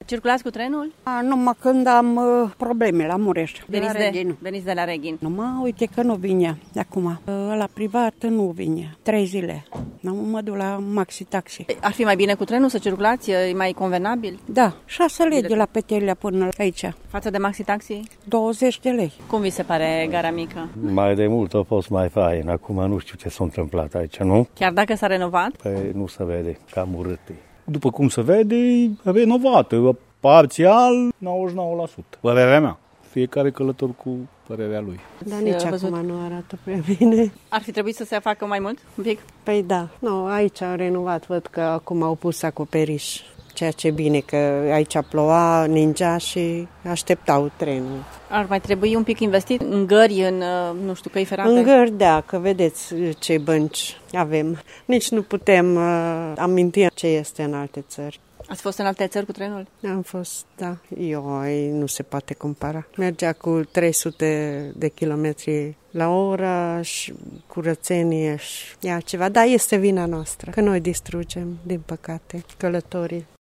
Circulați cu trenul? Numai când am probleme la Mureș. Veniți de la Reghin. Numai uite că nu vine acum. La privat nu vine. 3 zile. Mă duc la Maxi Taxi. Ar fi mai bine cu trenul să circulați? E mai convenabil? Da, 6 lei de la Petelea până aici. Față de Maxi Taxi? 20 de lei. Cum vi se pare Gara Mică? Mai de mult a fost mai fain. Acum nu știu ce s-a întâmplat aici, nu? Chiar dacă s-a renovat? Păi nu se vede, cam urât. După cum se vede, e renovată, parțial 99%. Părerea mea. Fiecare călător cu părerea lui. Dar nici acum nu arată prea bine. Ar fi trebuit să se facă mai mult, un pic? Păi da, nu, aici au renovat, văd că acum au pus acoperiș. Ceea ce bine, că aici ploua, ningea și așteptau trenul. Ar mai trebui un pic investit în gări, în, nu știu, căi ferate? În gări, da, că vedeți ce bănci avem. Nici nu putem aminti ce este în alte țări. Ați fost în alte țări cu trenul? Am fost, da. Nu se poate compara. Mergea cu 300 de kilometri la oră și curățenie și ceva. Dar este vina noastră, că noi distrugem, din păcate, călătorii.